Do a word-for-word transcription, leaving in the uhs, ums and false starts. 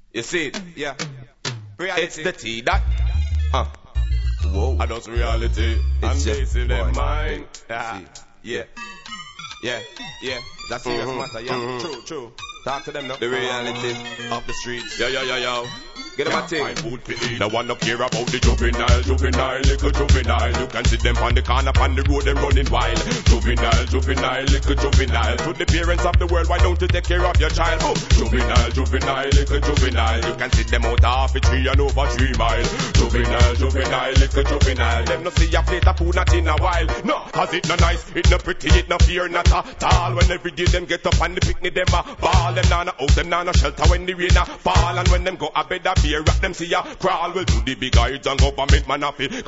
You see it? Yeah. Reality. It's the T that. Uh. Whoa. I know reality. It's and just this in their boy. mind. Yeah. Yeah. Yeah. Yeah. That's serious Mm-hmm. matter. Yeah. Mm-hmm. True. True. Talk to them now. The reality of the streets. Yo, yo, yo, yo. Get them a thing. I would be the one up here about the juvenile, juvenile, little juvenile. You can see them on the corner, on the road, them running wild. Juvenile, juvenile, little juvenile. To the parents of the world, why don't you take care of your child? Oh, juvenile, juvenile, little juvenile. You can see them out half a tree and over three mile. Juvenile, juvenile, little juvenile. Them no see a plate of food not in a while. No, cause it no nice, it no pretty, it no fear not at all. When every day them get up and the picnic them a ball. Them nana out, them nana shelter when the rain a fall. And when them go a bed a beer, rock them see ya crawl. Well, to the big heights and government man a fi